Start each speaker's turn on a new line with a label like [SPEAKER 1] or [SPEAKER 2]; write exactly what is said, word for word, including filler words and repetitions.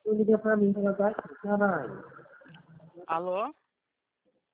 [SPEAKER 1] Tu liga pra mim pra eu estar aqui, caralho.
[SPEAKER 2] Alô?